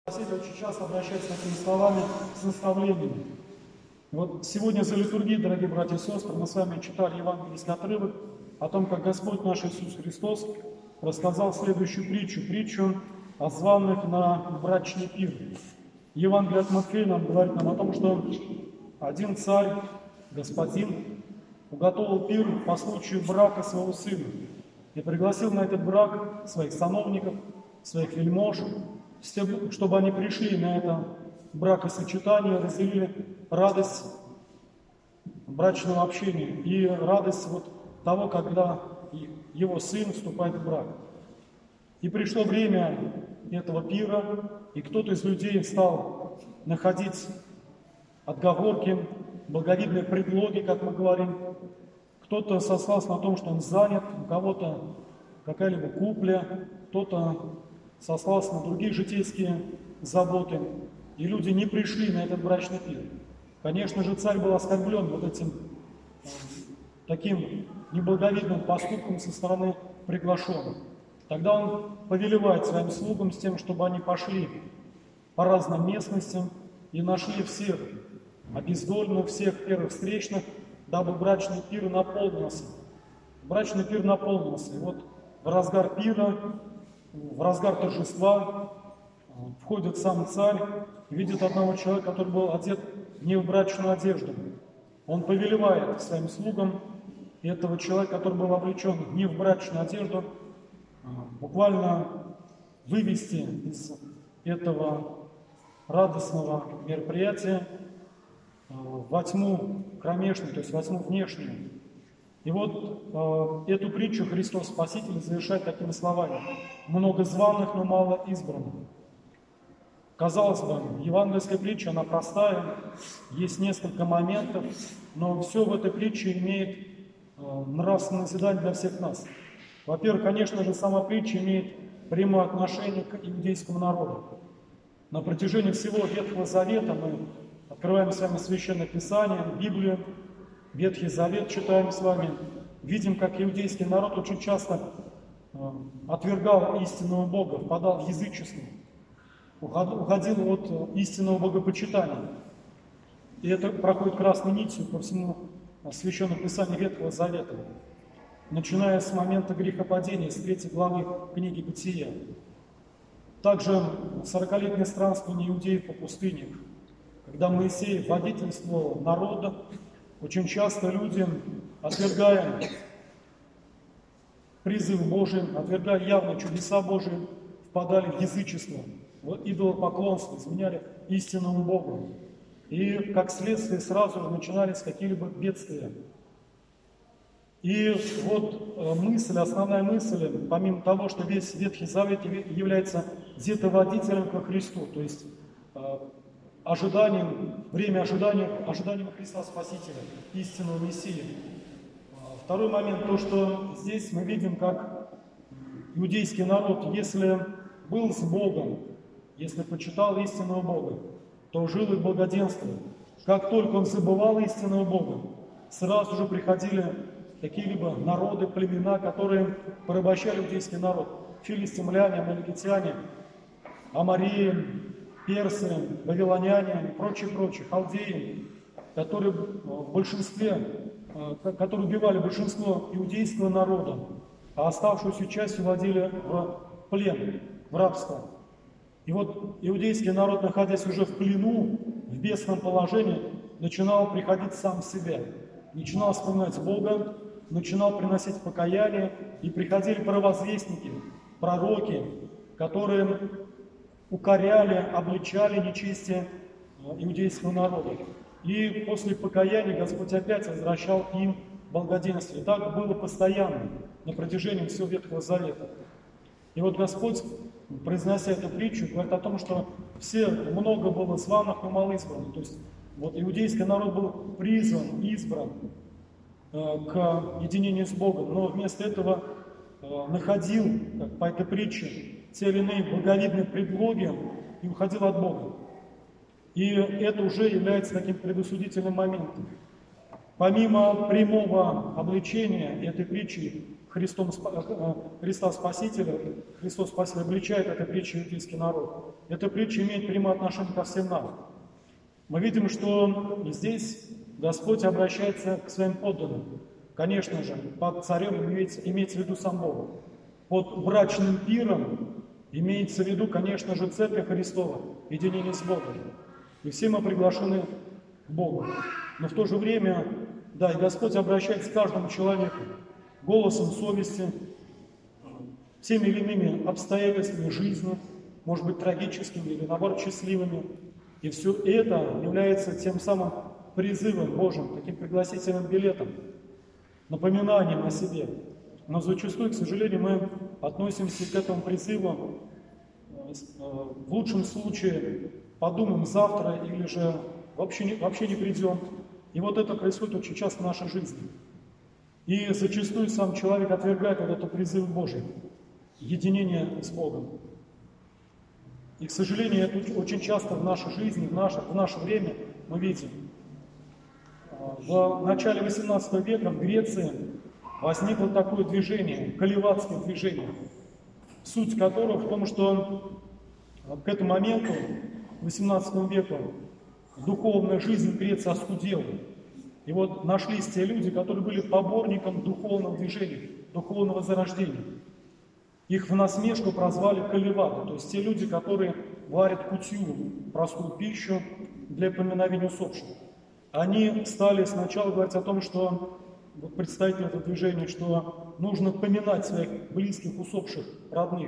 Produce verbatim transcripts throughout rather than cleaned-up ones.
Спаситель очень часто обращается с такими словами, с наставлениями. Вот сегодня за литургией, дорогие братья и сестры, мы с вами читали евангельский отрывок о том, как Господь наш Иисус Христос рассказал следующую притчу, притчу о званых на брачный пир. Евангелие от Матфея нам говорит нам о том, что один царь, господин, уготовил пир по случаю брака своего сына и пригласил на этот брак своих сановников, своих вельмож, с тем, чтобы они пришли на это бракосочетание, разделили радость брачного общения и радость вот того, когда его сын вступает в брак. И пришло время этого пира, и кто-то из людей стал находить отговорки, благовидные предлоги, как мы говорим. Кто-то сослался на том, что он занят, у кого-то какая-либо купля, кто-то сослался на другие житейские заботы, и люди не пришли на этот брачный пир. Конечно же, царь был оскорблен вот этим э, таким неблаговидным поступком со стороны приглашенных. Тогда он повелевает своим слугам с тем, чтобы они пошли по разным местностям и нашли всех обездоленных, всех первых встречных, дабы брачный пир наполнился. Брачный пир наполнился. И вот в разгар пира, в разгар торжества входит сам царь и видит одного человека, который был одет не в брачную одежду. Он повелевает своим слугам этого человека, который был облечен не в брачную одежду, буквально вывести из этого радостного мероприятия во тьму кромешную, то есть во тьму внешнюю. И вот э, эту притчу Христос Спаситель завершает такими словами: «Много званых, но мало избранных». Казалось бы, евангельская притча, она простая, есть несколько моментов, но все в этой притче имеет э, нравственное назидание для всех нас. Во-первых, конечно же, сама притча имеет прямое отношение к иудейскому народу. На протяжении всего Ветхого Завета мы открываем с вами Священное Писание, Библию, Ветхий Завет читаем с вами, видим, как иудейский народ очень часто э, отвергал истинного Бога, впадал в язычество, уходил от истинного богопочитания. И это проходит красной нитью по всему Священному Писанию Ветхого Завета, начиная с момента грехопадения, с третьей главы книги Бытия. Также сорокалетнее странствование иудеев по пустыне, когда Моисей водительствовал народа, очень часто люди, отвергая призыв Божий, отвергая явные чудеса Божии, впадали в язычество, в идолопоклонство, изменяли истинному Богу. И, как следствие, сразу же начинались какие-либо бедствия. И вот мысль, основная мысль, помимо того, что весь Ветхий Завет является где-то водителем ко Христу, то есть ожиданием, время ожидания, ожиданием Христа Спасителя, истинного Мессии. Второй момент, то, что здесь мы видим, как иудейский народ, если был с Богом, если почитал истинного Бога, то жил и благоденствовал. Как только он забывал истинного Бога, сразу же приходили какие-либо народы, племена, которые порабощали иудейский народ. Филистимляне, амаликитяне, амории, персы, вавилоняне и прочие, прочие, халдеи, которые в большинстве, которые убивали большинство иудейского народа, а оставшуюся часть уводили в плен, в рабство. И вот иудейский народ, находясь уже в плену, в бедственном положении, начинал приходить сам в себя, начинал вспоминать Бога, начинал приносить покаяние, и приходили провозвестники, пророки, которые укоряли, обличали нечестие иудейского народа. И после покаяния Господь опять возвращал им благоденствие. И так было постоянно на протяжении всего Ветхого Завета. И вот Господь, произнося эту притчу, говорит о том, что все, много было званых, но мало избранных. То есть вот иудейский народ был призван, избран э, к единению с Богом, но вместо этого э, находил, как по этой притче, те или иные благовидные предлоги и уходил от Бога. И это уже является таким предосудительным моментом. Помимо прямого обличения этой притчи Христом, Христа Спасителя, Христос Спаситель обличает этой притчей иудейский народ. Эта притча имеет прямое отношение ко всем нам. Мы видим, что здесь Господь обращается к своим подданным. Конечно же, под царем имеется, имеется в виду сам Бог. Под брачным пиром имеется в виду, конечно же, Церковь Христова, единение с Богом. И все мы приглашены к Богу. Но в то же время, да, и Господь обращается к каждому человеку голосом совести, всеми или иными обстоятельствами жизни, может быть, трагическими или, наоборот, счастливыми. И все это является тем самым призывом Божьим, таким пригласительным билетом, напоминанием о себе. Но зачастую, к сожалению, мы относимся к этому призыву, в лучшем случае подумаем завтра или же вообще не, вообще не придем. И вот это происходит очень часто в нашей жизни. И зачастую сам человек отвергает вот этот призыв Божий, единение с Богом. И, к сожалению, это очень часто в нашей жизни, в наше, в наше время мы видим. В начале восемнадцатого века в Греции возникло такое движение, колеватское движение, суть которого в том, что к этому моменту, восемнадцатому веку, духовная жизнь Греции оскудела. И вот нашлись те люди, которые были поборником духовного движения, духовного зарождения. Их в насмешку прозвали колеваты, то есть те люди, которые варят кутью, простую пищу для поминовения усопших. Они стали сначала говорить о том, что, вот представители этого движения, что нужно поминать своих близких, усопших, родных,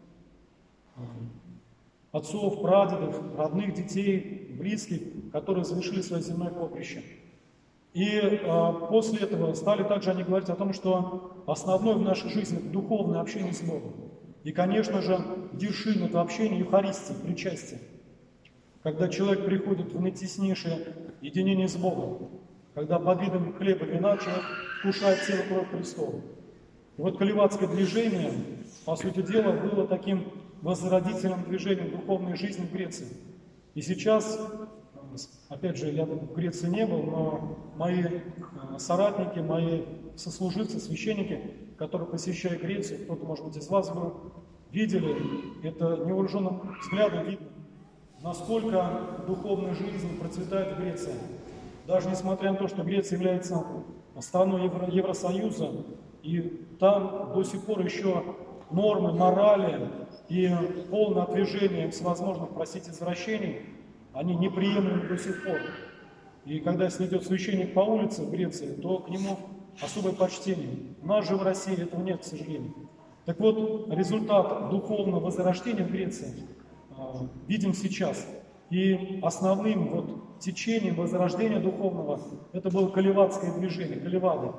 отцов, прадедов, родных, детей, близких, которые завершили свое земное поприще. И э, после этого стали также они говорить о том, что основное в нашей жизни – это духовное общение с Богом. И, конечно же, вершина этого общения – Евхаристия, причастие. Когда человек приходит в наитеснейшее единение с Богом, когда под видом хлеба и вина человек вкушает тело кровь Христова. И вот колеватское движение, по сути дела, было таким возродительным движением духовной жизни в Греции. И сейчас, опять же, я в Греции не был, но мои соратники, мои сослуживцы, священники, которые посещают Грецию, кто-то, может быть, из вас был, видели, это невооруженным взглядом видно, насколько духовная жизнь процветает в Греции. Даже несмотря на то, что Греция является страной Евро- Евросоюза, и там до сих пор еще нормы, морали и полное отвержение всевозможных, простите, извращений, они неприемлемы до сих пор. И когда если идет священник по улице в Греции, то к нему особое почтение. У нас же в России этого нет, к сожалению. Так вот, результат духовного возрождения в Греции э, видим сейчас. И основным вот течением возрождения духовного это было колеватское движение, колевады.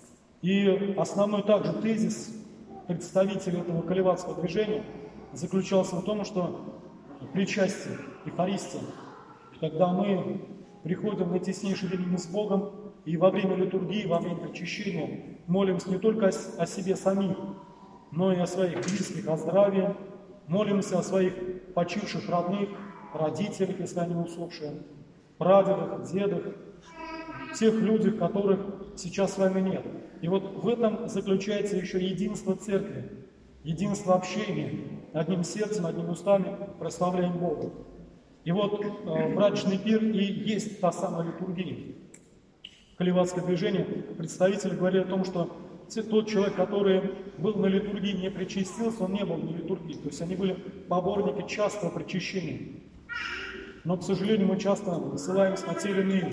И основной также тезис представителей этого колеватского движения заключался в том, что причастие, Евхаристия, когда мы приходим в наитеснейшее единение с Богом, и во время литургии, во время причащения молимся не только о, о себе самих, но и о своих близких, о здравии, молимся о своих почивших родных, родителях, если они усопшие, прадедах, дедах, тех людях, которых сейчас с вами нет. И вот в этом заключается еще единство церкви, единство общения. Одним сердцем, одними устами прославляем Бога. И вот э, брачный пир и есть та самая литургия. Колеватское движение, представители говорили о том, что тот человек, который был на литургии, не причастился, он не был на литургии. То есть они были поборники частого причащения. Но, к сожалению, мы часто ссылаемся на те или иные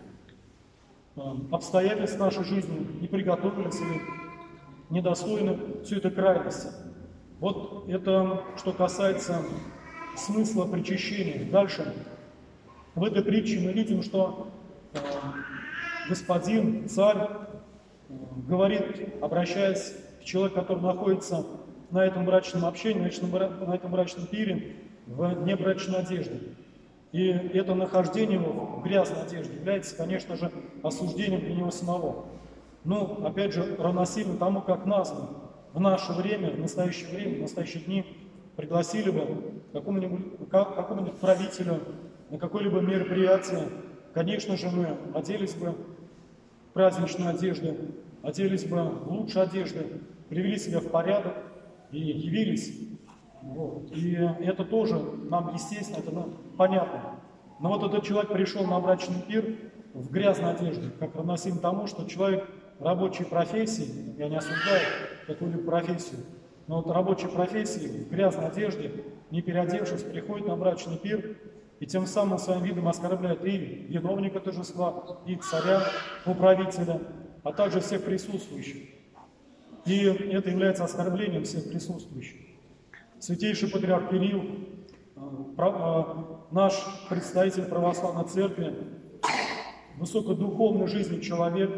э, обстоятельства нашей жизни, не приготовились или недостойны все это крайности. Вот это, что касается смысла причащения. Дальше. В этой притче мы видим, что э, господин, царь, э, говорит, обращаясь к человеку, который находится на этом брачном общении, на этом, на этом брачном пире, в небрачной одежде. И это нахождение его в грязной одежде является, конечно же, осуждением для него самого. Ну, опять же, равносильно тому, как нас в наше время, в настоящее время, в настоящие дни пригласили бы какому-нибудь, какому-нибудь правителю на какое-либо мероприятие, конечно же, мы оделись бы в праздничную одежду, оделись бы в лучшие одежды, привели себя в порядок и явились. Вот. И это тоже нам естественно, это нам понятно. Но вот этот человек пришел на брачный пир в грязной одежде, как равносильно тому, что человек рабочей профессии, я не осуждаю какую-либо профессию, но вот рабочей профессии в грязной одежде, не переодевшись, приходит на брачный пир и тем самым своим видом оскорбляет и виновника торжества, и царя, управителя, а также всех присутствующих. И это является оскорблением всех присутствующих. Святейший патриарх Кирилл, наш представитель православной церкви, высокодуховной жизни человек,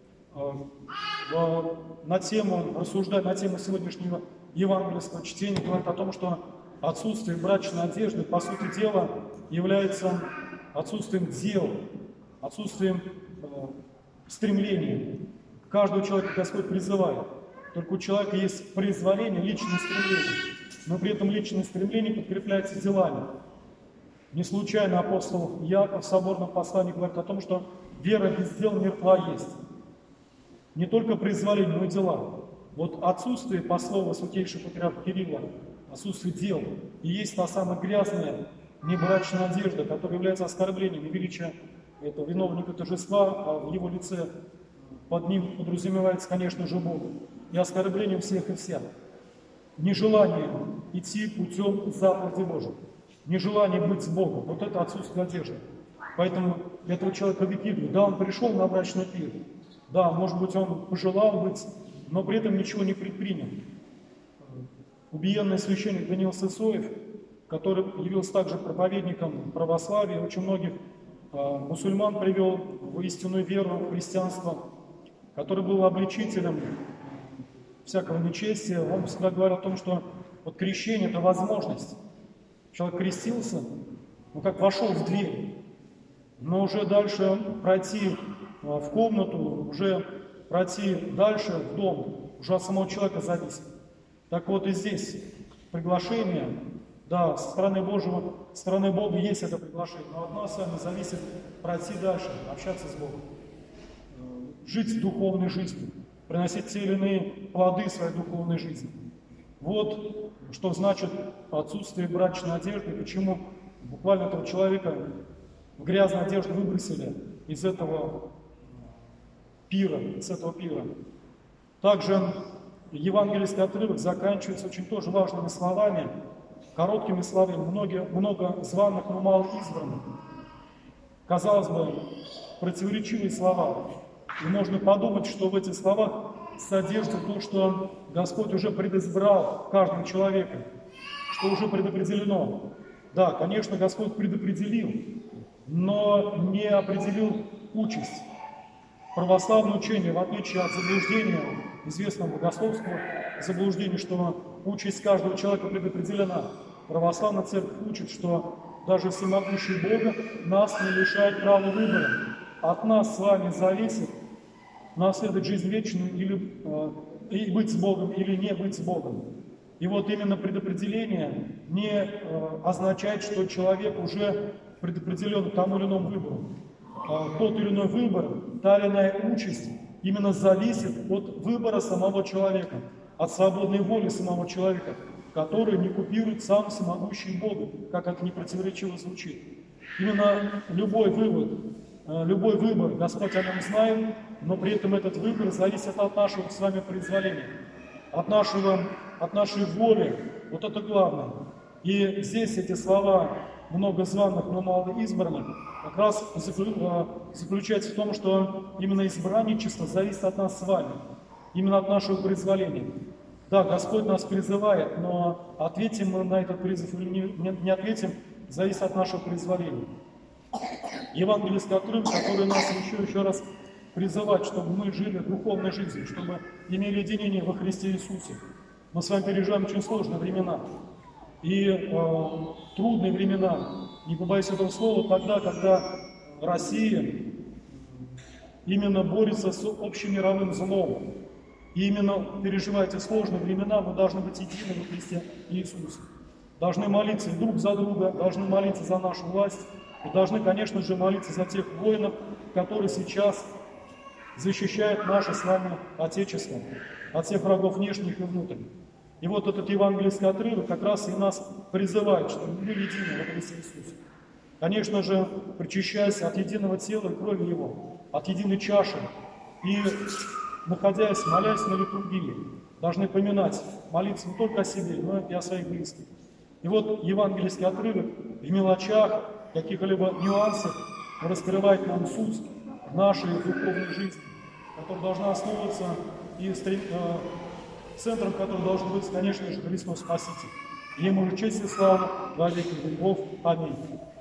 на тему, рассуждая на тему сегодняшнего евангельского чтения, говорит о том, что отсутствие брачной одежды, по сути дела, является отсутствием дел, отсутствием э, стремления. Каждого человека Господь призывает. Только у человека есть произволение, личное стремление. Но при этом личное стремление подкрепляется делами. Не случайно апостол Иаков в соборном послании говорит о том, что вера без дел мертва есть. Не только произволение, но и дела. Вот отсутствие, по слову святейшего патриарха Кирилла, отсутствие дел, и есть та самая грязная небрачная одежда, которая является оскорблением и величия этого виновника торжества, а в его лице под ним подразумевается, конечно же, Бог, и оскорблением всех и вся. Нежелание идти путем заповеди Божьей, нежелание быть с Богом, вот это отсутствие одежды. Поэтому этого человека выкидывают. Да, он пришел на брачный пир, да, может быть, он пожелал быть, но при этом ничего не предпринял. Убиенный священник Даниил Сысоев, который явился также проповедником православия, очень многих э, мусульман привел в истинную веру, в христианство, который был обличителем всякого нечестия, он всегда говорил о том, что вот крещение – это возможность. Человек крестился, ну как вошел в дверь, но уже дальше пройти в комнату, уже пройти дальше в дом, уже от самого человека зависит. Так вот и здесь приглашение, да, со стороны Божьего, со стороны Бога есть это приглашение, но от нас с вами зависит пройти дальше, общаться с Богом, жить духовной жизнью, приносить те или иные плоды своей духовной жизни. Вот что значит отсутствие брачной одежды, почему буквально этого человека в грязную одежду выбросили из этого пира, из этого пира. Также евангельский отрывок заканчивается очень тоже важными словами, короткими словами, много, много званых, но мало избранных. Казалось бы, противоречивые слова. И можно подумать, что в этих словах содержится то, что Господь уже предизбрал каждого человека, что уже предопределено. Да, конечно, Господь предопределил, но не определил участь. Православное учение, в отличие от заблуждения, известного богословского заблуждения, что участь каждого человека предопределена. Православная церковь учит, что даже всемогущий Бога нас не лишает права выбора. От нас с вами зависит наследовать жизнь вечную или э, и быть с Богом, или не быть с Богом. И вот именно предопределение не э, означает, что человек уже предопределен к тому или иному выбору. Э, тот или иной выбор, та или иная участь именно зависит от выбора самого человека, от свободной воли самого человека, который не купирует сам всемогущий Бога, как это не противоречиво звучит. Именно любой вывод, э, любой выбор, Господь о нем знает, но при этом этот выбор зависит от нашего с вами произволения, от, нашего, от нашей воли. Вот это главное. И здесь эти слова «много званых, но мало избранных» как раз заключается в том, что именно избранничество зависит от нас с вами, именно от нашего произволения. Да, Господь нас призывает, но ответим мы на этот призыв или не, не ответим, зависит от нашего произволения. Евангельский отрывок, который нас еще, еще раз призывать, чтобы мы жили духовной жизнью, чтобы имели единение во Христе Иисусе. Мы с вами переживаем очень сложные времена и э, трудные времена, не побоюсь этого слова, тогда, когда Россия именно борется с общемировым злом. И именно переживая эти сложные времена, мы должны быть едины во Христе Иисусе. Должны молиться друг за друга, должны молиться за нашу власть и должны, конечно же, молиться за тех воинов, которые сейчас защищает наше с вами Отечество от всех врагов внешних и внутренних. И вот этот евангельский отрывок как раз и нас призывает, что мы едины во Христе Иисусе. Конечно же, причащаясь от единого тела и крови Его, от единой чаши, и находясь, молясь на литургии, должны поминать, молиться не только о себе, но и о своих близких. И вот евангельский отрывок в мелочах, каких-либо нюансах раскрывает нам суть нашей духовной жизни, которая должна основываться, и центром которой должен быть, конечно же, Христос Спаситель. Ему же честь и слава во веки веков. Аминь.